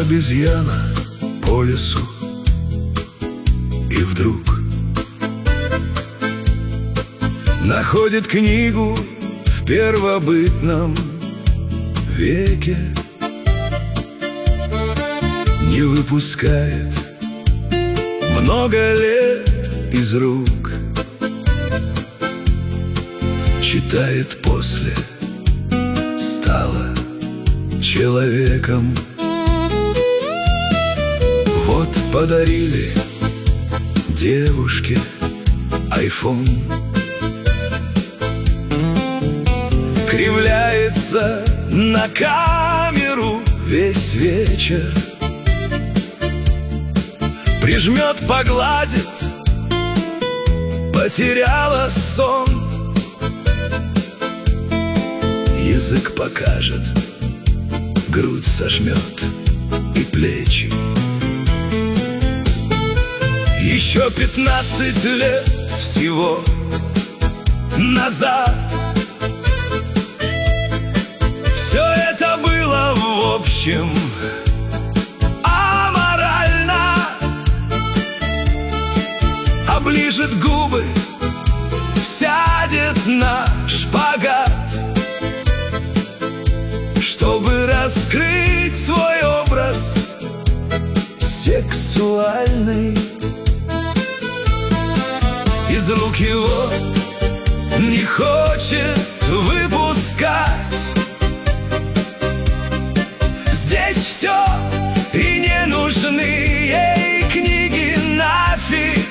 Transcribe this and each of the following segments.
обезьяна по лесу, и вдруг находит книгу в первобытном веке, не выпускает много лет из рук, читает после, стала человеком. Вот подарили девушке айфон, кривляется на камеру весь вечер, прижмет, погладит, потеряла сон, язык покажет, грудь сожмет и плечи. Еще 15 лет всего назад все это было в общем аморально. Оближет губы, сядет на шпагат, чтобы раскрыть свой образ сексуальный. Из рук его не хочет выпускать. Здесь все, и не нужны ей книги нафиг.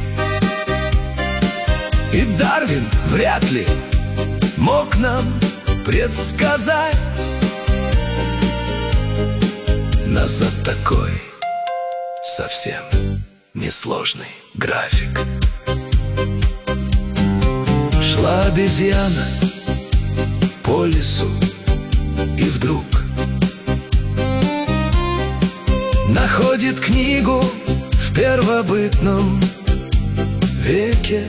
И Дарвин вряд ли мог нам предсказать назад такой совсем несложный график. Шла обезьяна по лесу, и вдруг находит книгу в первобытном веке.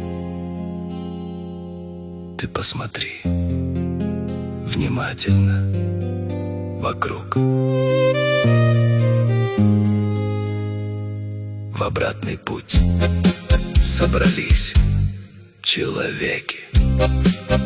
Ты посмотри внимательно вокруг. В обратный путь собрались человеки.